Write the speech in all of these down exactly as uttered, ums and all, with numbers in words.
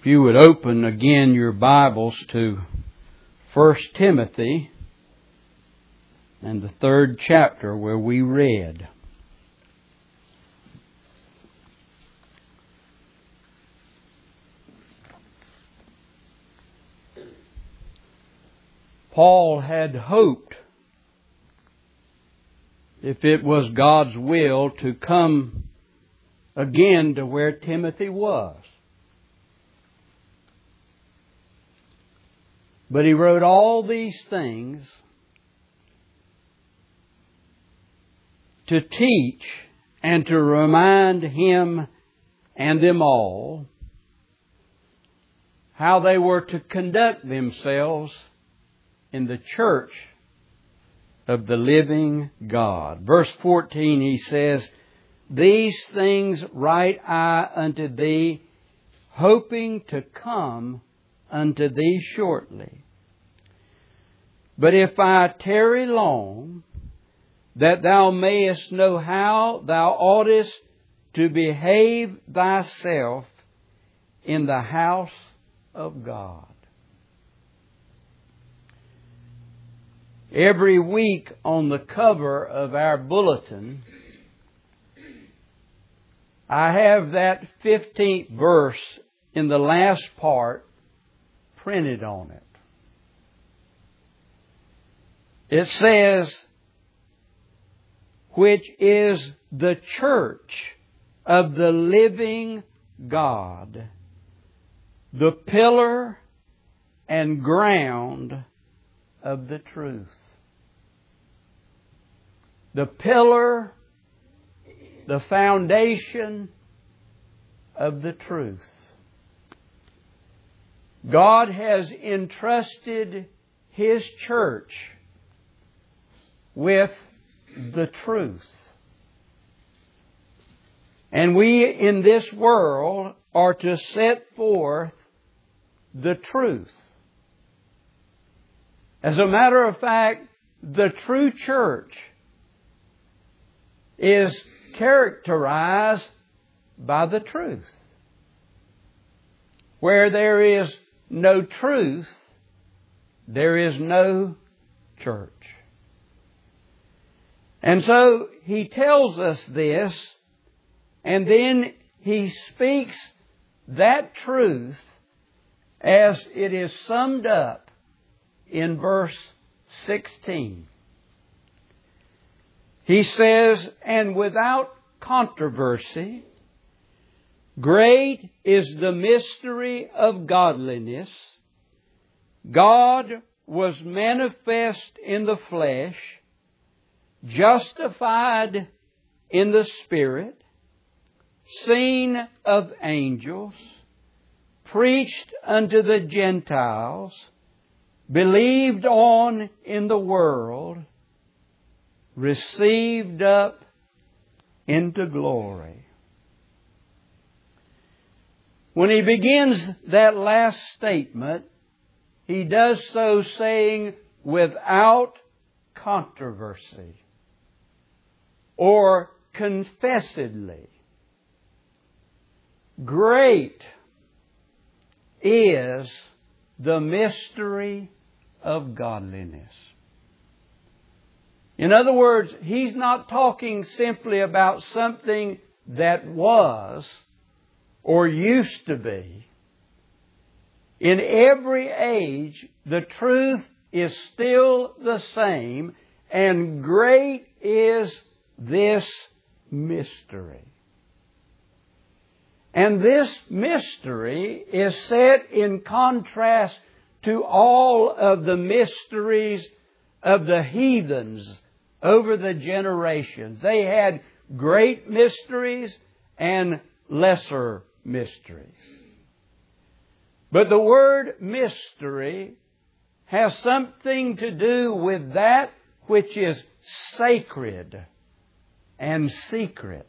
you would open again your Bibles to First Timothy and the third chapter where we read. Paul had hoped, if it was God's will, to come again to where Timothy was. But he wrote all these things to teach and to remind him and them all how they were to conduct themselves in the church of the living God. Verse fourteen, he says, "These things write I unto thee, hoping to come unto thee shortly. But if I tarry long, that thou mayest know how thou oughtest to behave thyself in the house of God." Every week on the cover of our bulletin, I have that fifteenth verse in the last part printed on it. It says, "Which is the church of the living God, the pillar and ground of the truth." The pillar, the foundation of the truth. God has entrusted His church with the truth. And we in this world are to set forth the truth. As a matter of fact, the true church is characterized by the truth. Where there is no truth, there is no church. And so he tells us this, and then he speaks that truth as it is summed up in verse sixteen. He says, "And without controversy, great is the mystery of godliness. God was manifest in the flesh, justified in the Spirit, seen of angels, preached unto the Gentiles, believed on in the world, received up into glory." When he begins that last statement, he does so saying, "without controversy," or confessedly. Great is the mystery of godliness. In other words, he's not talking simply about something that was or used to be. In every age, the truth is still the same, and great is this mystery. And this mystery is set in contrast to all of the mysteries of the heathens over the generations. They had great mysteries and lesser mysteries. But the word mystery has something to do with that which is sacred and secret.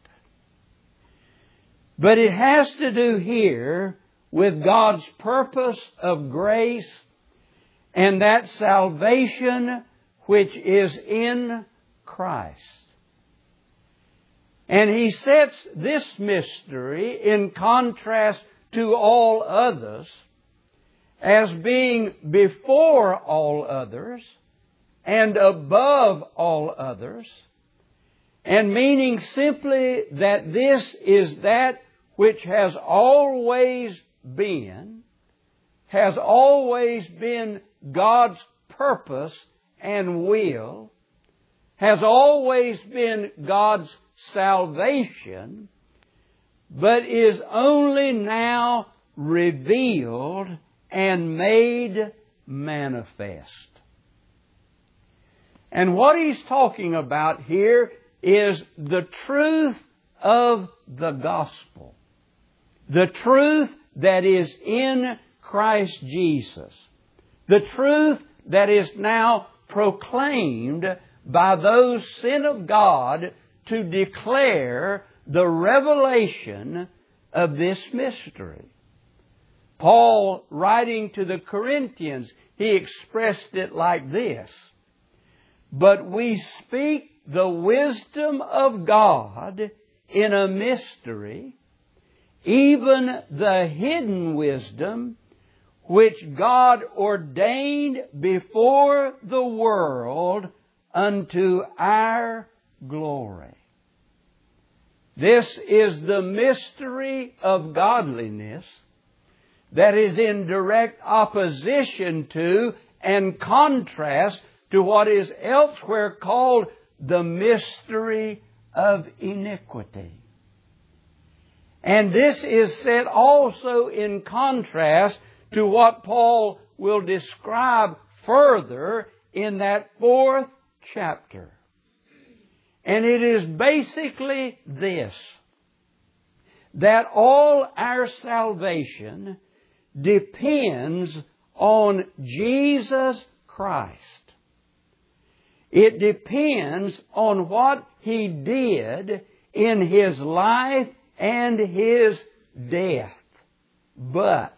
But it has to do here with God's purpose of grace and that salvation which is in Christ. And he sets this mystery in contrast to all others, as being before all others and above all others, and meaning simply that this is that which has always been, has always been God's purpose and will, has always been God's salvation, but is only now revealed and made manifest. And what he's talking about here is the truth of the gospel. The truth that is in Christ Jesus. The truth that is now proclaimed by those sent of God to declare the revelation of this mystery. Paul, writing to the Corinthians, he expressed it like this: "But we speak the wisdom of God in a mystery, even the hidden wisdom which God ordained before the world unto our glory." This is the mystery of godliness that is in direct opposition to and contrast to what is elsewhere called the mystery of iniquity. And this is set also in contrast to what Paul will describe further in that fourth chapter. And it is basically this: that all our salvation depends on Jesus Christ. It depends on what He did in His life and His death. But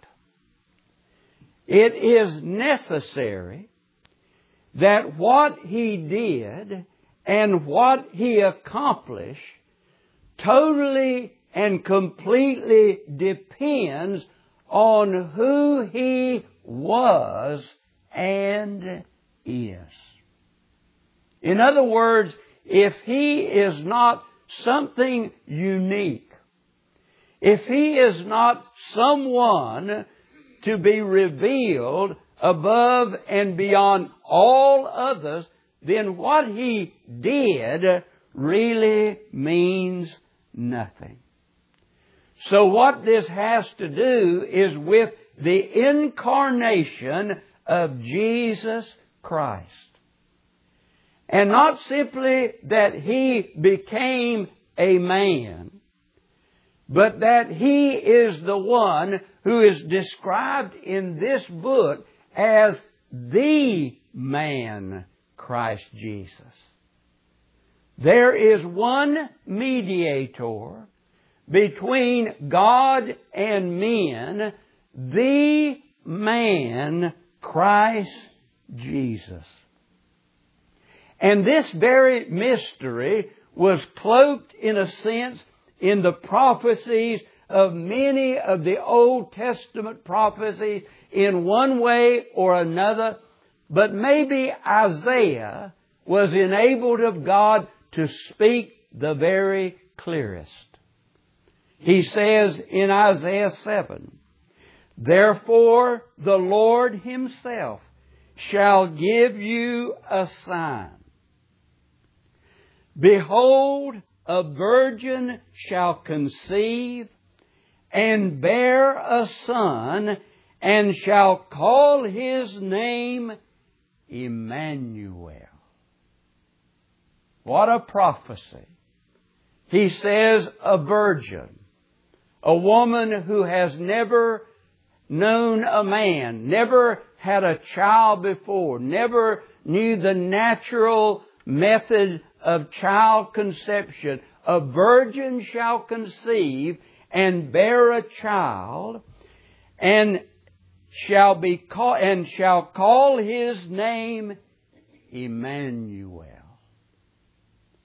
it is necessary that what He did and what He accomplished totally and completely depends on who He was and is. In other words, if He is not something unique, if He is not someone to be revealed above and beyond all others, then what He did really means nothing. So what this has to do is with the incarnation of Jesus Christ. And not simply that He became a man, but that He is the one who is described in this book as the man, Christ Jesus. There is one mediator between God and men, the man, Christ Jesus. And this very mystery was cloaked, in a sense, in the prophecies of many of the Old Testament prophecies in one way or another. But maybe Isaiah was enabled of God to speak the very clearest. He says in Isaiah seven, "Therefore the Lord Himself shall give you a sign. Behold, a virgin shall conceive and bear a son, and shall call His name Emmanuel." What a prophecy. He says a virgin, a woman who has never known a man, never had a child before, never knew the natural method of child conception. A virgin shall conceive and bear a child, and shall be call, and shall call His name Emmanuel.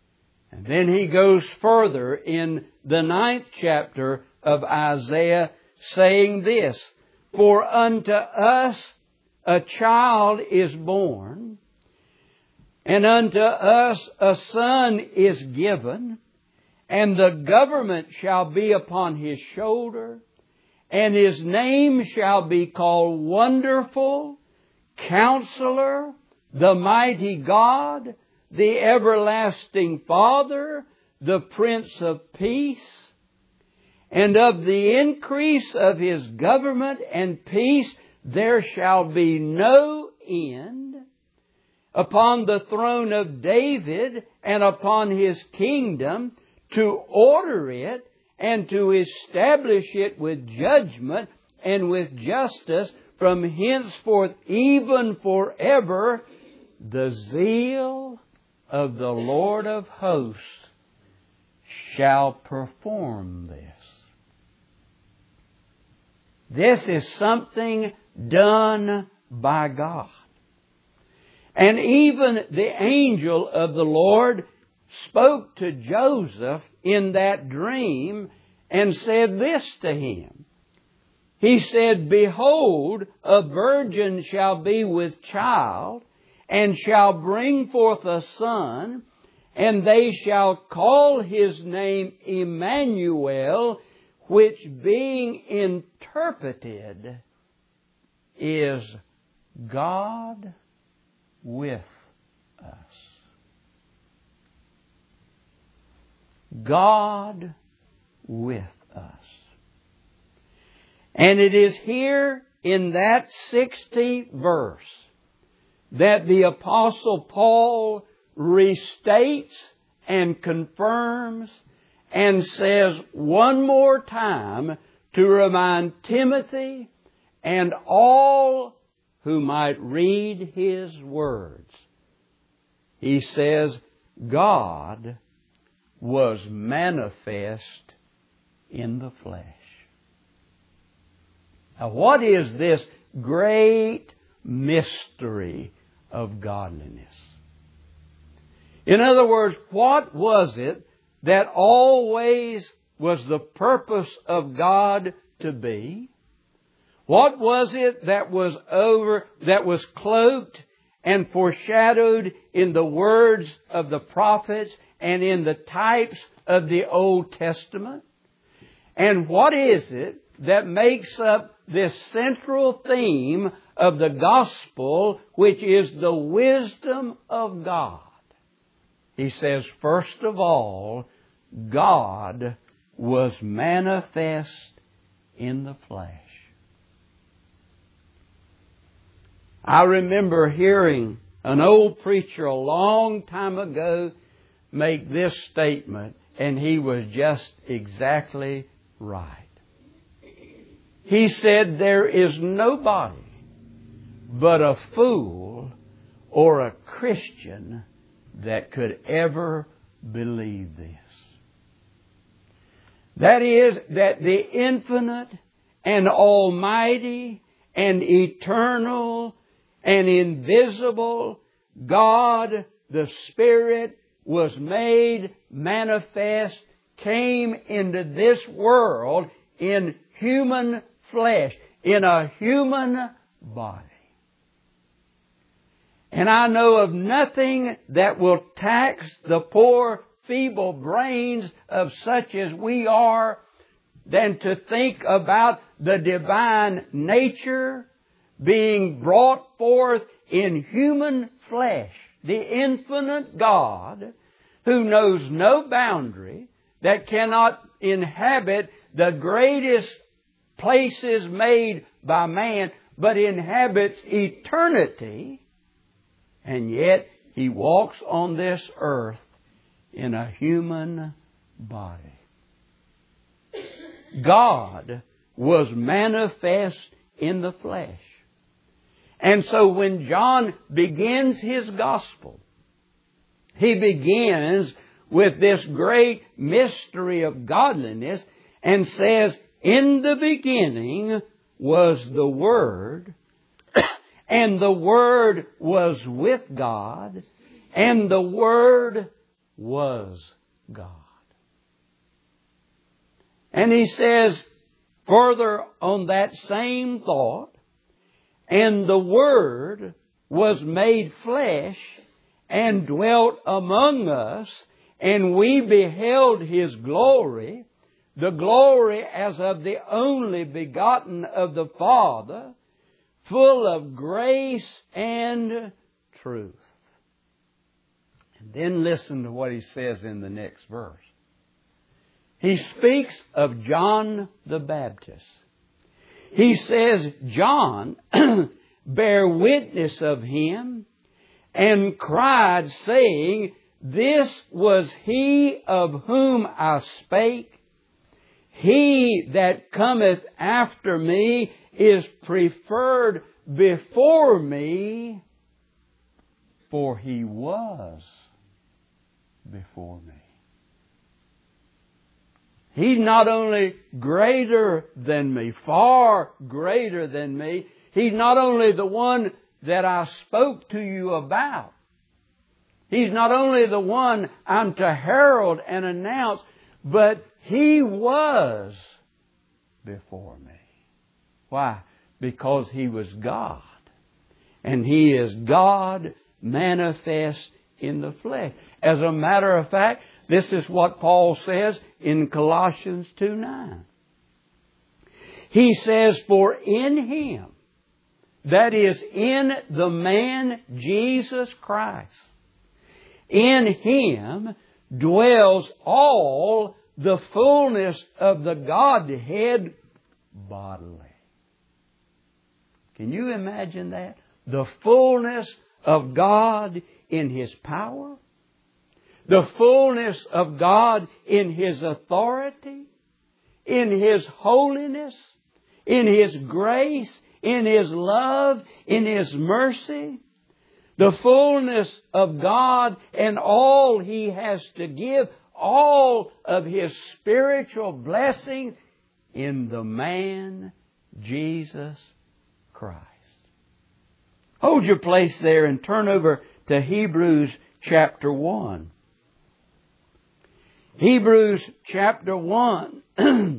And then he goes further in the ninth chapter of Isaiah saying this, For unto us a child is born, and unto us a son is given, and the government shall be upon his shoulder, and his name shall be called Wonderful, Counselor, the Mighty God, the Everlasting Father, the Prince of Peace. And of the increase of his government and peace there shall be no end upon the throne of David and upon his kingdom, to order it and to establish it with judgment and with justice from henceforth even forever. The zeal of the Lord of hosts shall perform this. This is something done by God. And even the angel of the Lord spoke to Joseph in that dream and said this to him. He said, Behold, a virgin shall be with child, and shall bring forth a son, and they shall call his name Emmanuel, which being interpreted is God with us. God with us. And it is here in that sixteenth verse that the Apostle Paul restates and confirms and says one more time to remind Timothy and all who might read his words. He says, God was manifest in the flesh. Now, what is this great mystery of godliness? In other words, what was it that always was the purpose of God to be? What was it that was over, that was cloaked and foreshadowed in the words of the prophets and in the types of the Old Testament? And what is it that makes up this central theme of the gospel, which is the wisdom of God? He says, first of all, God was manifest in the flesh. I remember hearing an old preacher a long time ago make this statement, and he was just exactly right. He said, there is nobody but a fool or a Christian that could ever believe this. That is, that the infinite and almighty and eternal and invisible God, the Spirit, was made manifest, came into this world in human flesh, in a human body. And I know of nothing that will tax the poor, feeble brains of such as we are than to think about the divine nature being brought forth in human flesh. The infinite God, who knows no boundary, that cannot inhabit the greatest places made by man, but inhabits eternity, and yet He walks on this earth in a human body. God was manifest in the flesh. And so when John begins his gospel, he begins with this great mystery of godliness and says, in the beginning was the Word, and the Word was with God, and the Word was God. And he says, Further on that same thought, and the Word was made flesh and dwelt among us, and we beheld His glory, the glory as of the only begotten of the Father, full of grace and truth. And then listen to what he says in the next verse. He speaks of John the Baptist. He says, John bare witness of him and cried, saying, This was he of whom I spake. He that cometh after me is preferred before me, for he was before me. He's not only greater than me, far greater than me. He's not only the one that I spoke to you about. He's not only the one I'm to herald and announce, but He was before me. Why? Because He was God. And He is God manifest in the flesh. As a matter of fact, this is what Paul says in Colossians two nine. He says, For in Him, that is, in the man Jesus Christ, in Him dwells all the fullness of the Godhead bodily. Can you imagine that? The fullness of God in His power, the fullness of God in His authority, in His holiness, in His grace, in His love, in His mercy, the fullness of God and all He has to give, all of His spiritual blessing in the man Jesus Christ. Hold your place there and turn over to Hebrews chapter one. Hebrews chapter one and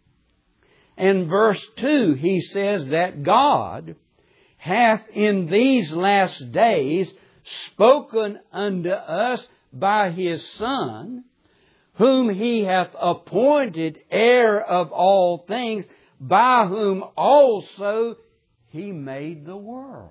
verse two, he says that God hath in these last days spoken unto us by His Son, whom He hath appointed heir of all things, by whom also He made the worlds.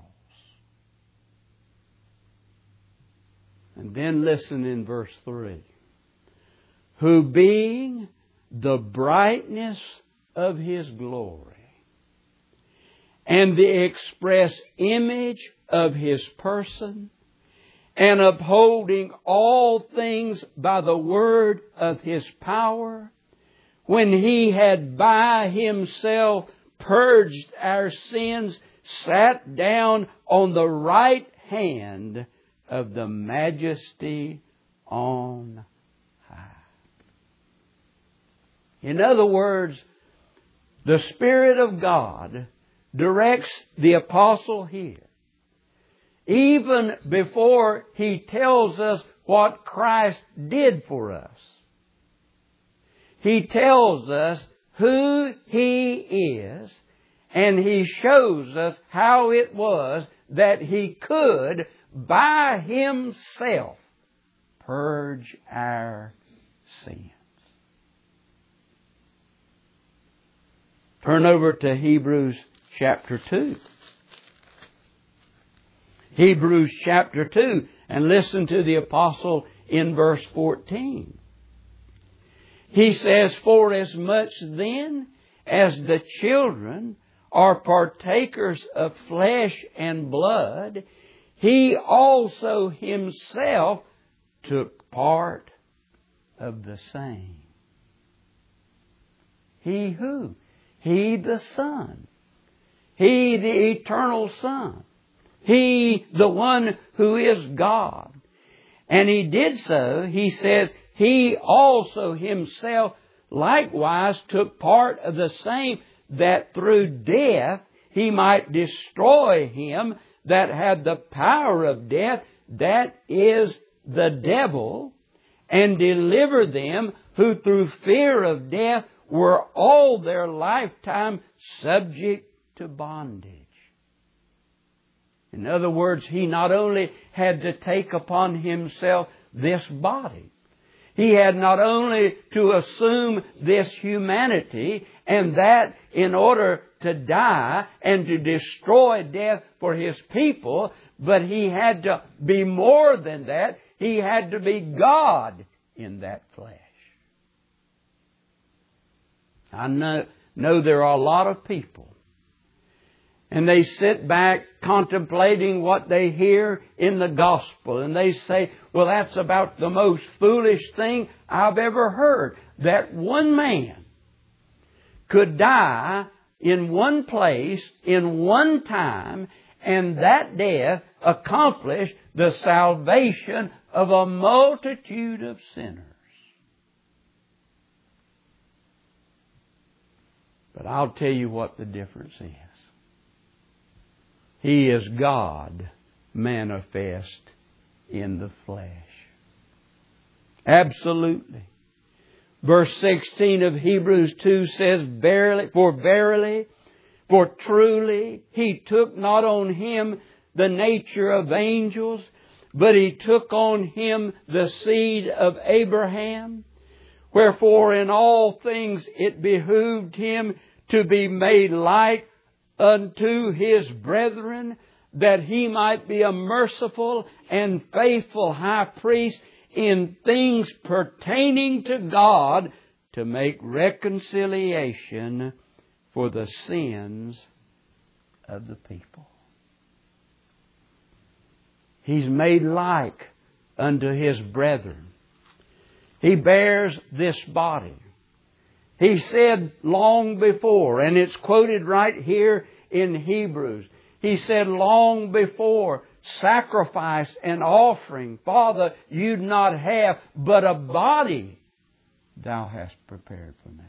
And then listen in verse three. Who being the brightness of His glory and the express image of His person, and upholding all things by the word of His power, when He had by Himself purged our sins, sat down on the right hand of the Majesty on high. In other words, the Spirit of God directs the apostle here. Even before he tells us what Christ did for us, He tells us who He is, and He shows us how it was that He could, by Himself, purge our sins. Turn over to Hebrews chapter two. Hebrews chapter two, and listen to the apostle in verse fourteen. He says, For as much then as the children are partakers of flesh and blood, He also Himself took part of the same. He who? He the Son. He the eternal Son. He the one who is God. And He did so, He says, He also Himself likewise took part of the same, that through death He might destroy him that had the power of death, that is the devil, and deliver them who through fear of death were all their lifetime subject to bondage. In other words, He not only had to take upon Himself this body, He had not only to assume this humanity, and that in order to die and to destroy death for His people, but He had to be more than that. He had to be God in that flesh. I know, know there are a lot of people, and they sit back contemplating what they hear in the gospel, and they say, well, that's about the most foolish thing I've ever heard. That one man could die in one place, in one time, and that death accomplish the salvation of a multitude of sinners. But I'll tell you what the difference is. He is God manifest in the flesh. Absolutely. Verse sixteen of Hebrews two says, verily, for verily, for truly, He took not on Him the nature of angels, but He took on Him the seed of Abraham. Wherefore in all things it behooved Him to be made like unto His brethren, that He might be a merciful and faithful high priest in things pertaining to God, to make reconciliation for the sins of the people. He's made like unto His brethren. He bears this body. He said long before, and it's quoted right here in Hebrews, He said long before, sacrifice and offering, Father, You'd not have, but a body Thou hast prepared for me.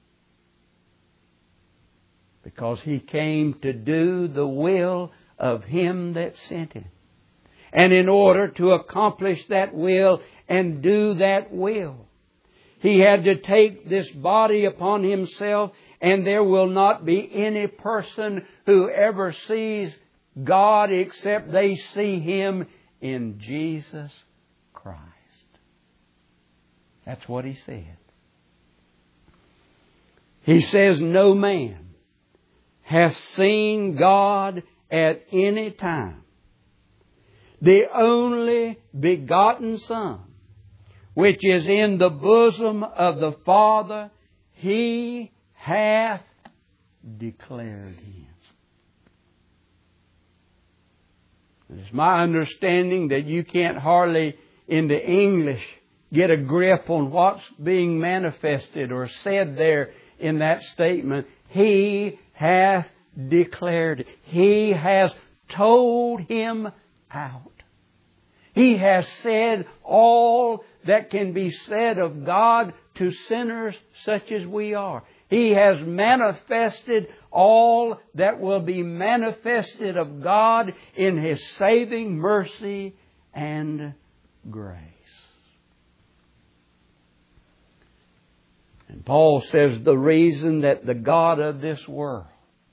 Because He came to do the will of Him that sent Him. And in order to accomplish that will and do that will, He had to take this body upon Himself, and there will not be any person who ever sees God except they see Him in Jesus Christ. That's what He said. He says, no man hath seen God at any time. The only begotten Son, which is in the bosom of the Father, He hath declared Him. It's my understanding that you can't hardly, in the English, get a grip on what's being manifested or said there in that statement. He hath declared. He has told Him out. He has said all that can be said of God to sinners such as we are. He has manifested all that will be manifested of God in His saving mercy and grace. And Paul says the reason that the God of this world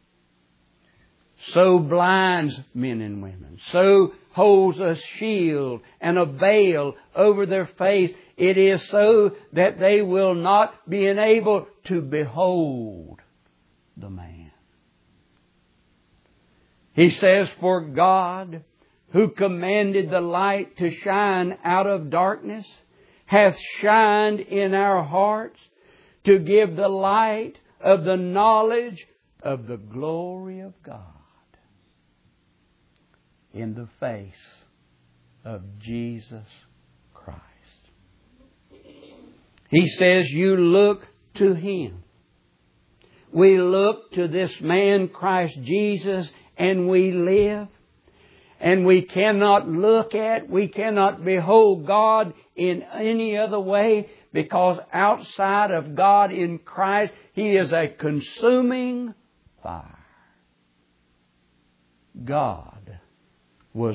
so blinds men and women, so holds a shield and a veil over their face, it is so that they will not be enabled to behold the man. He says, for God, who commanded the light to shine out of darkness, hath shined in our hearts to give the light of the knowledge of the glory of God in the face of Jesus Christ. He says, you look to Him. We look to this man, Christ Jesus, and we live. And we cannot look at, we cannot behold God in any other way, because outside of God in Christ, He is a consuming fire. God was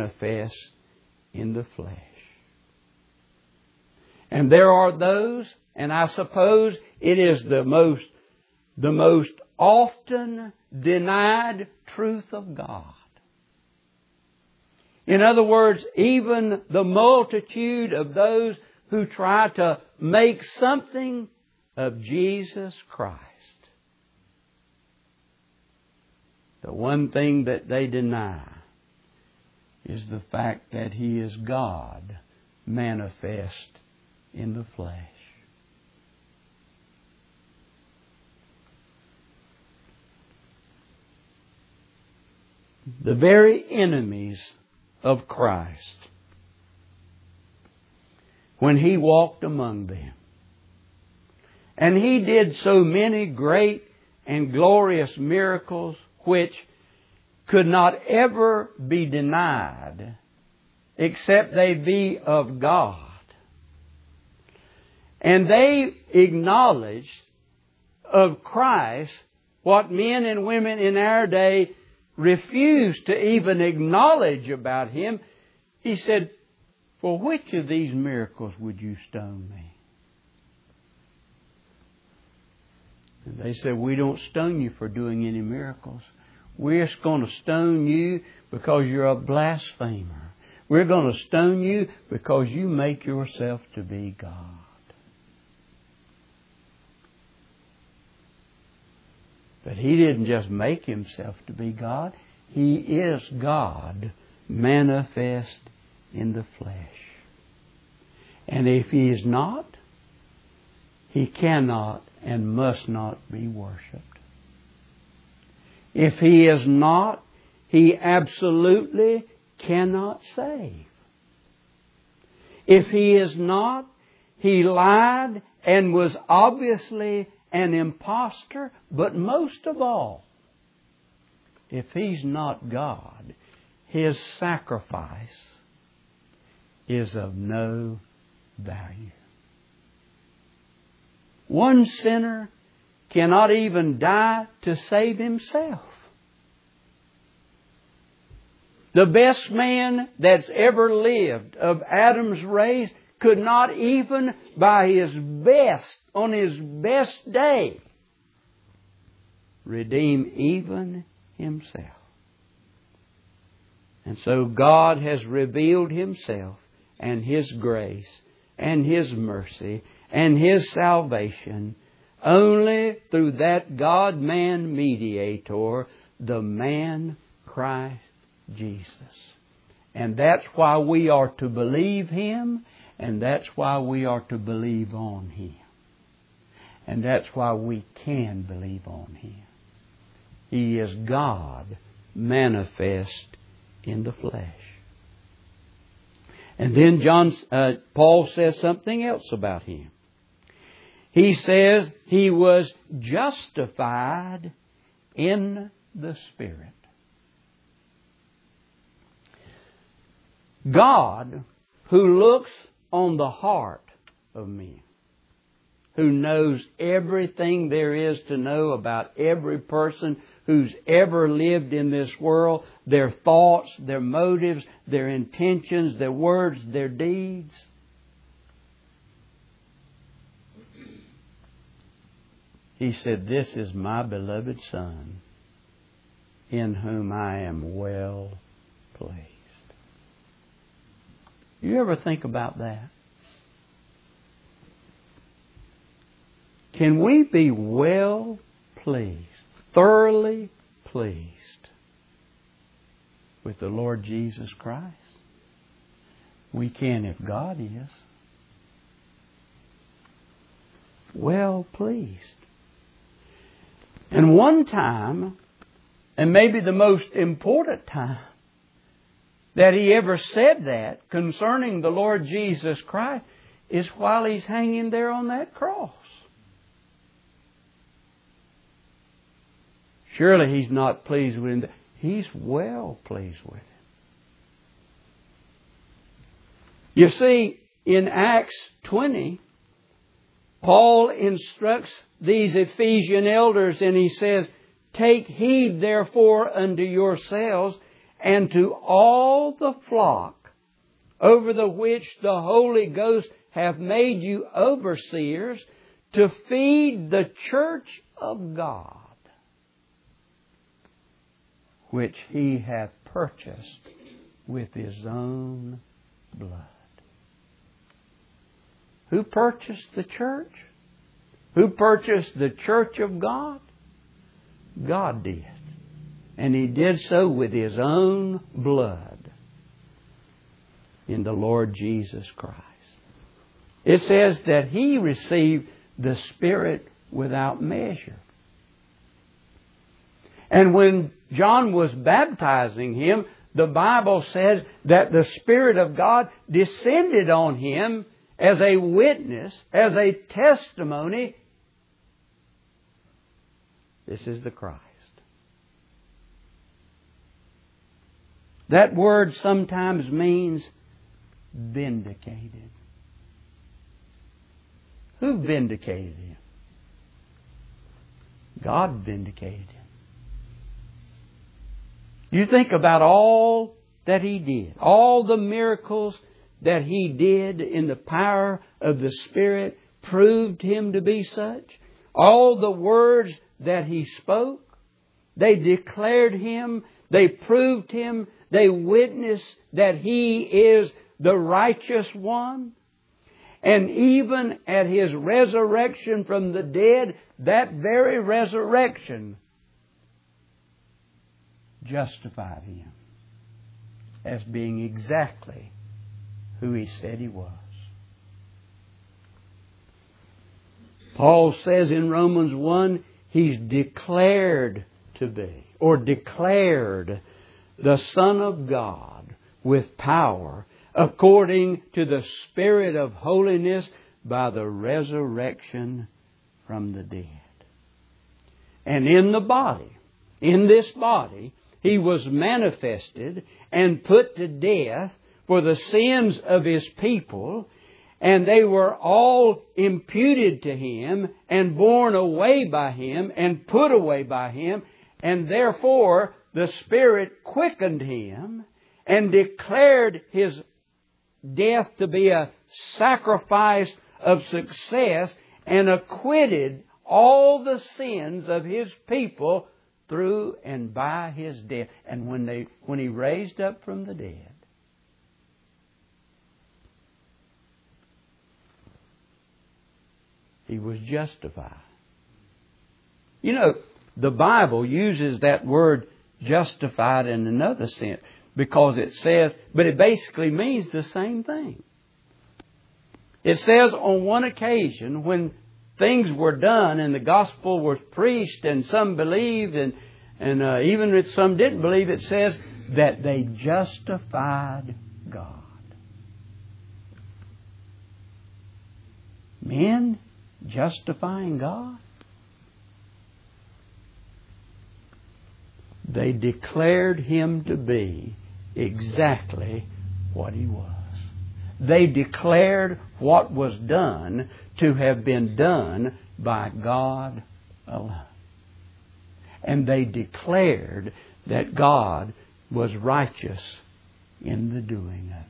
manifest in the flesh. And there are those And I suppose it is the most, the most often denied truth of God. In other words, even the multitude of those who try to make something of Jesus Christ, the one thing that they deny is the fact that He is God manifest in the flesh. The very enemies of Christ, when He walked among them, and He did so many great and glorious miracles which could not ever be denied except they be of God. And they acknowledged of Christ what men and women in our day refuse to even acknowledge about Him. He said, "For which of these miracles would you stone me?" And they said, "We don't stone you for doing any miracles. We're going to stone you because you're a blasphemer. We're going to stone you because you make yourself to be God." But He didn't just make Himself to be God. He is God manifest in the flesh. And if He is not, He cannot and must not be worshipped. If He is not, He absolutely cannot save. If He is not, He lied and was obviously an impostor. But most of all, if He's not God, His sacrifice is of no value. One sinner cannot even die to save himself. The best man that's ever lived of Adam's race could not even by his best, on his best day, redeem even himself. And so God has revealed Himself and His grace and His mercy and His salvation only through that God-man mediator, the man Christ Jesus. And that's why we are to believe Him, and that's why we are to believe on Him. And that's why we can believe on Him. He is God manifest in the flesh. And then John, uh, Paul says something else about Him. He says He was justified in the Spirit. God, who looks on the heart of men, who knows everything there is to know about every person who's ever lived in this world, their thoughts, their motives, their intentions, their words, their deeds. He said, "This is my beloved Son, in whom I am well pleased." You ever think about that? Can we be well pleased, thoroughly pleased with the Lord Jesus Christ? We can if God is. Well pleased. And one time, and maybe the most important time, that He ever said that concerning the Lord Jesus Christ is while He's hanging there on that cross. Surely He's not pleased with Him. He's well pleased with Him. You see, in Acts twenty, Paul instructs these Ephesian elders and he says, "Take heed therefore unto yourselves and to all the flock over the which the Holy Ghost hath made you overseers to feed the church of God, which He hath purchased with His own blood. Who purchased the church? Who purchased the church of God? God did. And He did so with His own blood in the Lord Jesus Christ. It says that He received the Spirit without measure. And when John was baptizing him, the Bible says that the Spirit of God descended on him as a witness, as a testimony. This is the Christ. That word sometimes means vindicated. Who vindicated Him? God vindicated Him. You think about all that He did, all the miracles that He did in the power of the Spirit proved Him to be such. All the words that He spoke, they declared Him, they proved Him, they witnessed that He is the righteous one. And even at His resurrection from the dead, that very resurrection justified Him as being exactly who He said He was. Paul says in Romans one, He's declared to be, or declared, the Son of God with power, according to the Spirit of holiness, by the resurrection from the dead. And in the body, in this body, He was manifested and put to death for the sins of His people, and they were all imputed to Him and borne away by Him and put away by Him, and therefore the Spirit quickened Him and declared His death to be a sacrifice of success and acquitted all the sins of His people through and by His death. And when they when He raised up from the dead, He was justified. You know, the Bible uses that word justified in another sense, because it says, but it basically means the same thing. It says on one occasion when things were done and the gospel was preached and some believed and, and uh, even if some didn't believe, it says that they justified God. Men justifying God? They declared Him to be exactly what He was. They declared what was done to have been done by God alone. And they declared that God was righteous in the doing of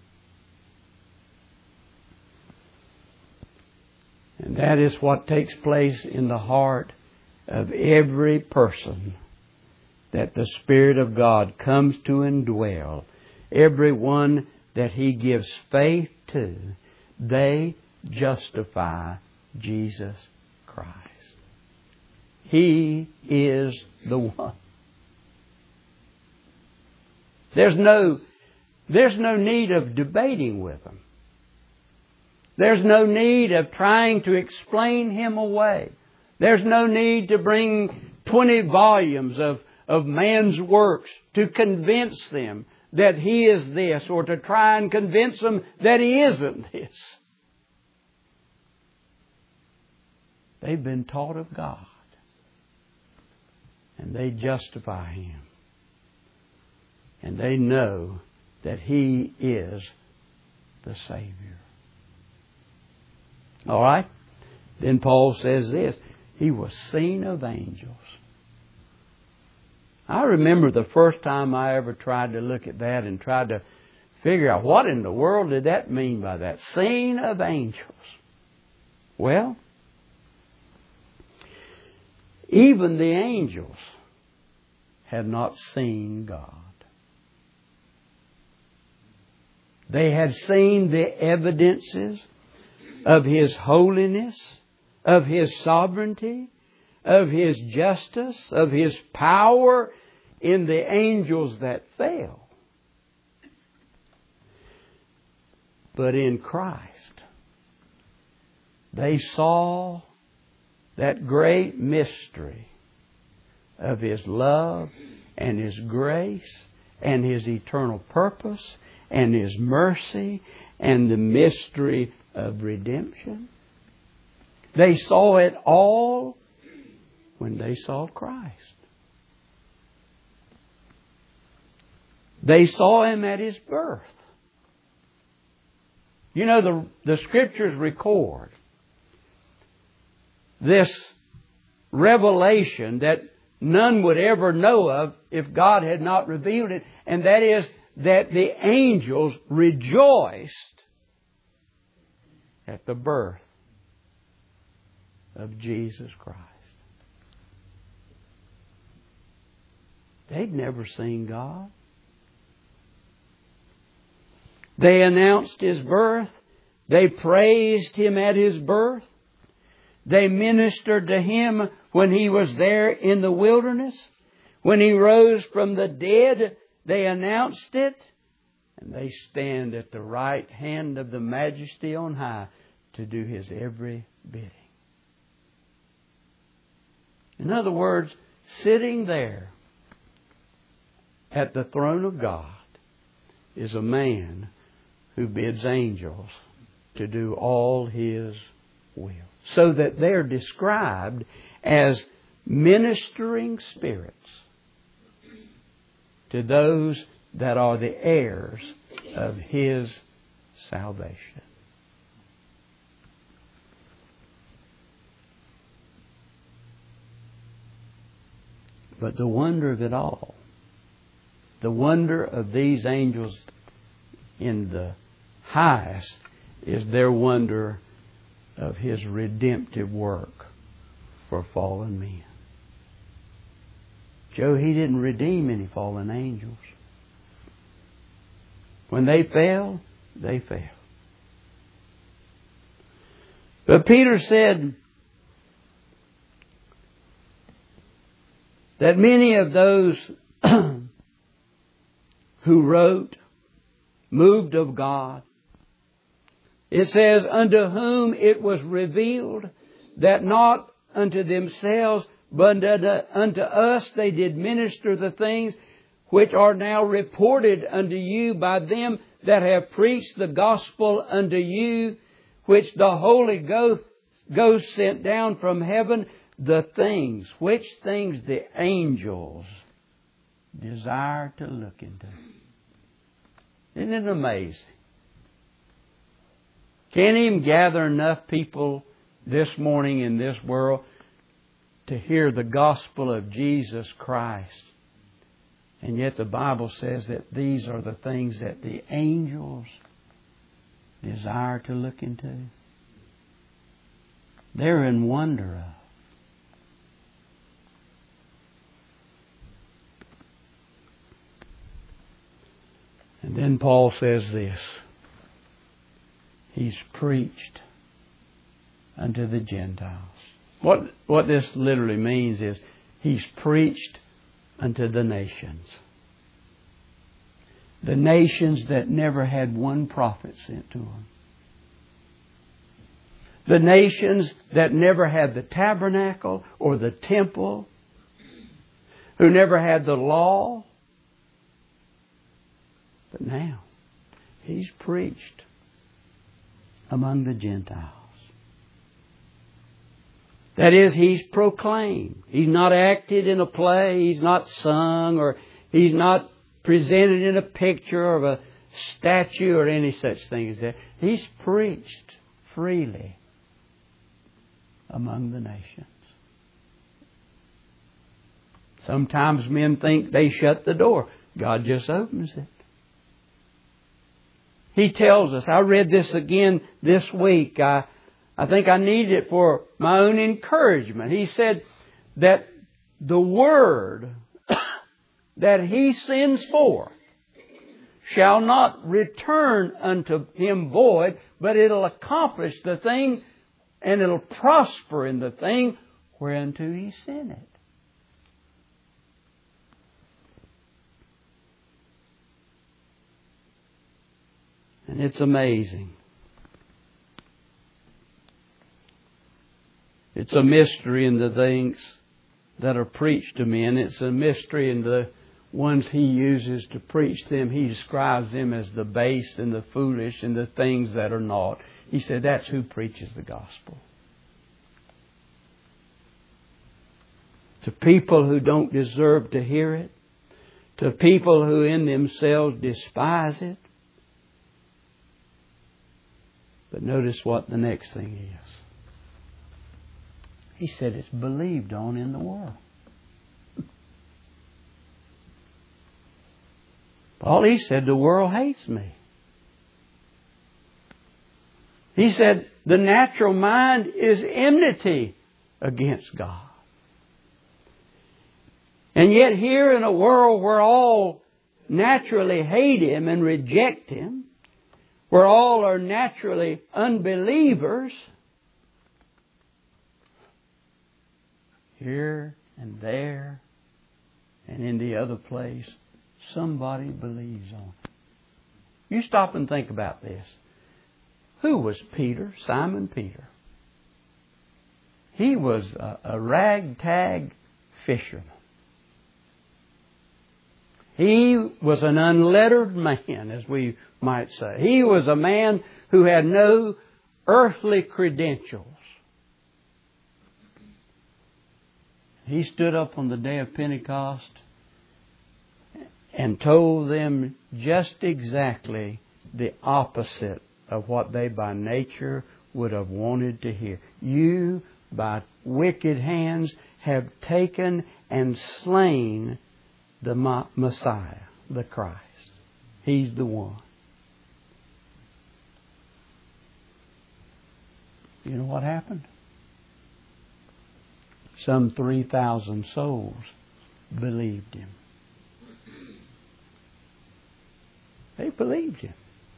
it. And that is what takes place in the heart of every person that the Spirit of God comes to indwell. Every one that He gives faith to, they justify Jesus Christ. He is the one. There's no, there's no need of debating with Him. There's no need of trying to explain Him away. There's no need to bring twenty volumes of, of man's works to convince them that He is this, or to try and convince them that He isn't this. They've been taught of God, and they justify Him. And they know that He is the Savior. All right? Then Paul says this, He was seen of angels. I remember the first time I ever tried to look at that and tried to figure out what in the world did that mean by that. Seen of angels. Well, even the angels had not seen God. They had seen the evidences of His holiness, of His sovereignty, of His justice, of His power in the angels that fell. But in Christ, they saw that great mystery of His love and His grace and His eternal purpose and His mercy and the mystery of redemption. They saw it all when they saw Christ. They saw Him at His birth. You know, the, the Scriptures record this revelation that none would ever know of if God had not revealed it, and that is that the angels rejoiced at the birth of Jesus Christ. They'd never seen God. They announced His birth. They praised Him at His birth. They ministered to Him when He was there in the wilderness. When He rose from the dead, they announced it. And they stand at the right hand of the Majesty on high to do His every bidding. In other words, sitting there at the throne of God is a man who bids angels to do all His will. So that they're described as ministering spirits to those that are the heirs of His salvation. But the wonder of it all, the wonder of these angels in the highest, is their wonder of His redemptive work for fallen men. Joe, He didn't redeem any fallen angels. When they fell, they fell. But Peter said that many of those who wrote, moved of God, it says, unto whom it was revealed that not unto themselves, but unto us they did minister the things which are now reported unto you by them that have preached the gospel unto you, which the Holy Ghost, Ghost sent down from heaven, the things, which things the angels desire to look into. Isn't it amazing? Can't even gather enough people this morning in this world to hear the gospel of Jesus Christ. And yet the Bible says that these are the things that the angels desire to look into. They're in wonder of. And then Paul says this. He's preached unto the Gentiles. What, what this literally means is He's preached unto the nations. The nations that never had one prophet sent to them. The nations that never had the tabernacle or the temple. Who never had the law. But now, He's preached among the Gentiles. That is, He's proclaimed. He's not acted in a play. He's not sung, or He's not presented in a picture of a statue or any such thing as that. He's preached freely among the nations. Sometimes men think they shut the door. God just opens it. He tells us, I read this again this week. I, I think I need it for my own encouragement. He said that the Word that He sends forth shall not return unto Him void, but it'll accomplish the thing and it'll prosper in the thing whereunto He sent it. And it's amazing. It's a mystery in the things that are preached to men. It's a mystery in the ones He uses to preach them. He describes them as the base and the foolish and the things that are not. He said that's who preaches the gospel. To people who don't deserve to hear it. To people who in themselves despise it. But notice what the next thing is. He said it's believed on in the world. Paul, he said the world hates me. He said the natural mind is enmity against God. And yet here in a world where all naturally hate Him and reject Him, where all are naturally unbelievers, here and there and in the other place, somebody believes on it. You stop and think about this. Who was Peter? Simon Peter. He was a, a ragtag fisherman. He was an unlettered man, as we might say. He was a man who had no earthly credentials. He stood up on the day of Pentecost and told them just exactly the opposite of what they by nature would have wanted to hear. You, by wicked hands, have taken and slain the Messiah, the Christ. He's the one. You know what happened? Some three thousand souls believed Him. They believed Him.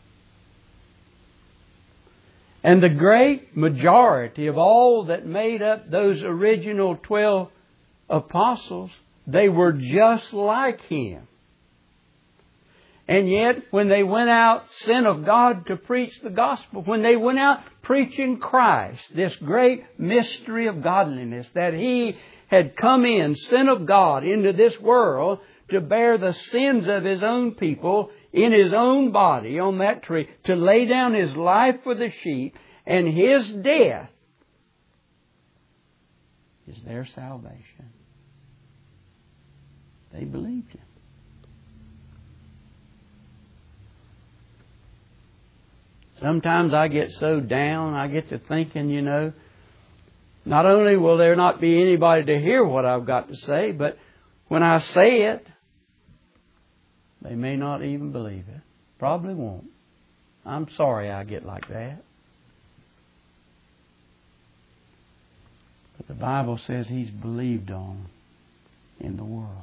And the great majority of all that made up those original twelve apostles, they were just like Him. And yet, when they went out, sent of God to preach the gospel, when they went out preaching Christ, this great mystery of godliness, that He had come in, sent of God, into this world to bear the sins of His own people in His own body on that tree, to lay down His life for the sheep, and His death is their salvation. They believed Him. Sometimes I get so down, I get to thinking, you know, not only will there not be anybody to hear what I've got to say, but when I say it, they may not even believe it. Probably won't. I'm sorry I get like that. But the Bible says He's believed on in the world.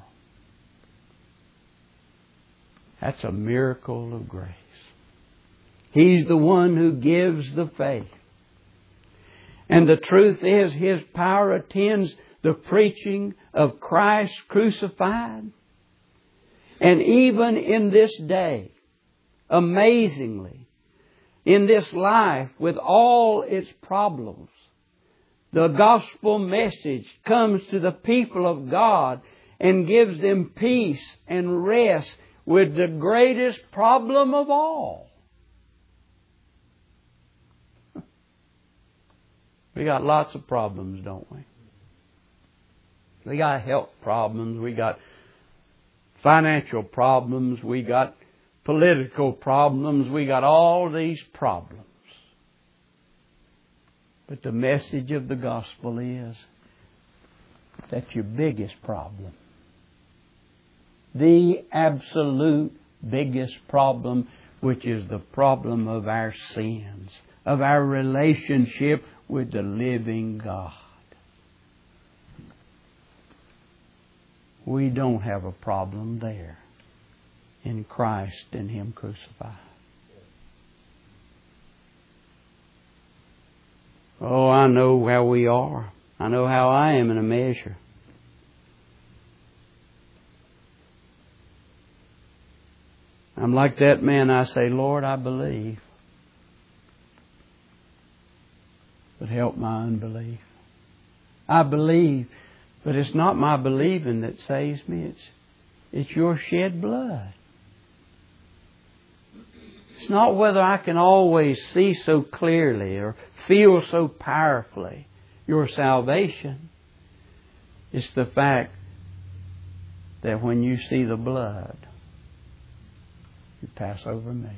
That's a miracle of grace. He's the one who gives the faith. And the truth is, His power attends the preaching of Christ crucified. And even in this day, amazingly, in this life with all its problems, the gospel message comes to the people of God and gives them peace and rest with the greatest problem of all. We got lots of problems, don't we? We got health problems. We got financial problems. We got political problems. We got all these problems. But the message of the gospel is that's your biggest problem. The absolute biggest problem which is the problem of our sins, of our relationship with the living God. We don't have a problem there in Christ and Him crucified. Oh, I know how we are. I know how I am in a measure. I'm like that man. I say, Lord, I believe. But help my unbelief. I believe, but it's not my believing that saves me. It's, it's your shed blood. It's not whether I can always see so clearly or feel so powerfully your salvation. It's the fact that when you see the blood, you pass over me.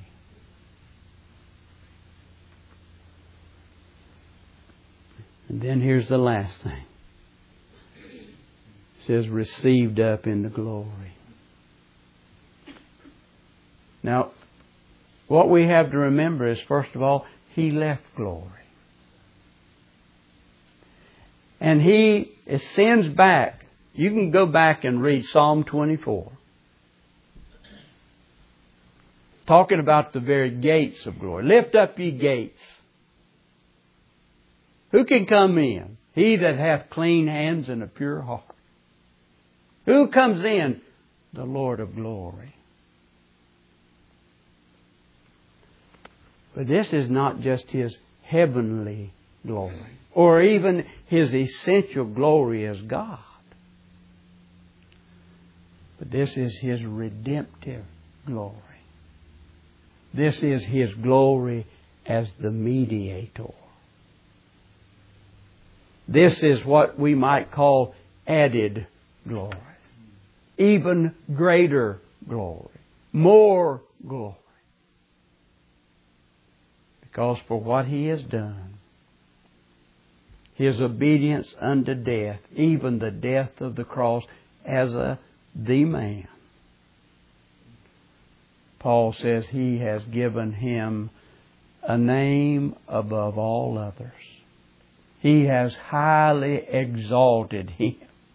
And then here's the last thing. It says, received up into glory. Now, what we have to remember is, first of all, He left glory. And He ascends back. You can go back and read Psalm twenty-four. Talking about the very gates of glory. Lift up ye gates. Who can come in? He that hath clean hands and a pure heart. Who comes in? The Lord of glory. But this is not just His heavenly glory, or even His essential glory as God. But this is His redemptive glory. This is His glory as the mediator. This is what we might call added glory. Even greater glory. More glory. Because for what He has done, His obedience unto death, even the death of the cross as a the man, Paul says He has given Him a name above all others. He has highly exalted Him.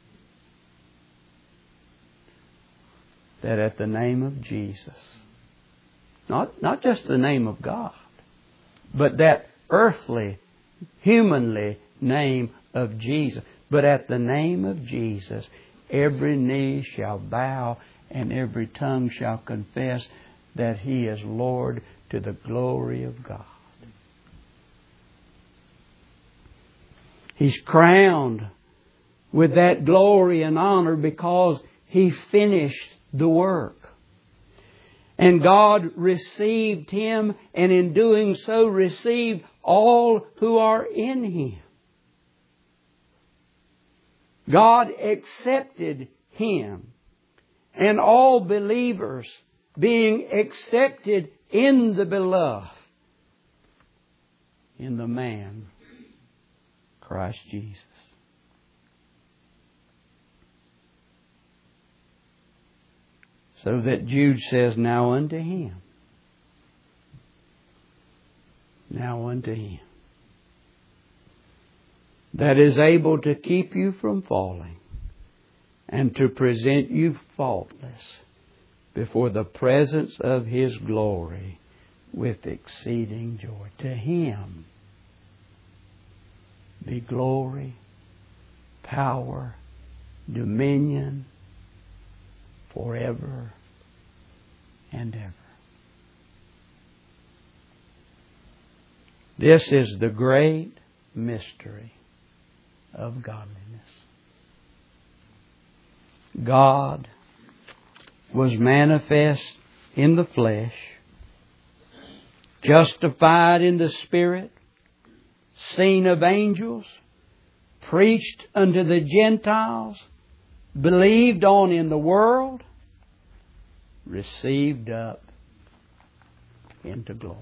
That at the name of Jesus, not, not just the name of God, but that earthly, humanly name of Jesus. But at the name of Jesus, every knee shall bow and every tongue shall confess that He is Lord, to the glory of God. He's crowned with that glory and honor because He finished the work. And God received Him, and in doing so received all who are in Him. God accepted Him, and all believers being accepted in the beloved, in the man, Christ Jesus. So that Jude says, now unto Him. Now unto Him. That is able to keep you from falling and to present you faultless before the presence of His glory with exceeding joy. To Him be glory, power, dominion, forever and ever. This is the great mystery of godliness. God was manifest in the flesh, justified in the Spirit, seen of angels, preached unto the Gentiles, believed on in the world, received up into glory.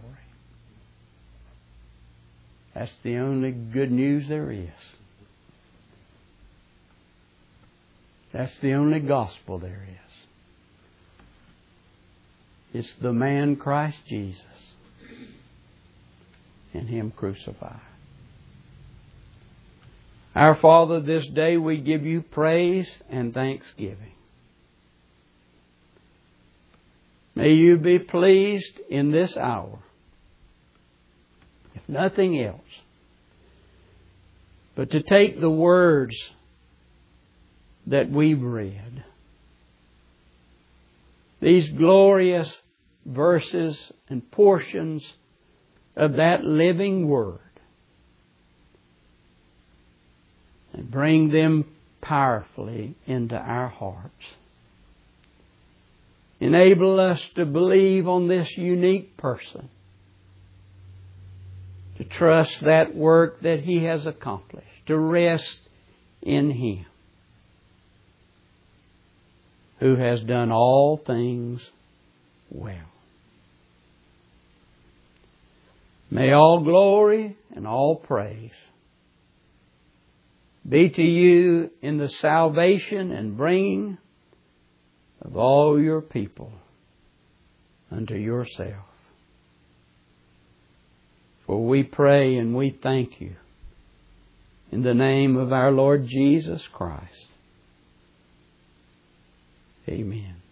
That's the only good news there is. That's the only gospel there is. It's the man Christ Jesus and Him crucified. Our Father, this day we give You praise and thanksgiving. May You be pleased in this hour, if nothing else, but to take the words that we've read, these glorious verses and portions of that living Word, and bring them powerfully into our hearts. Enable us to believe on this unique person, to trust that work that He has accomplished, to rest in Him who has done all things well. May all glory and all praise be to You in the salvation and bringing of all Your people unto Yourself. For we pray and we thank You in the name of our Lord Jesus Christ. Amen.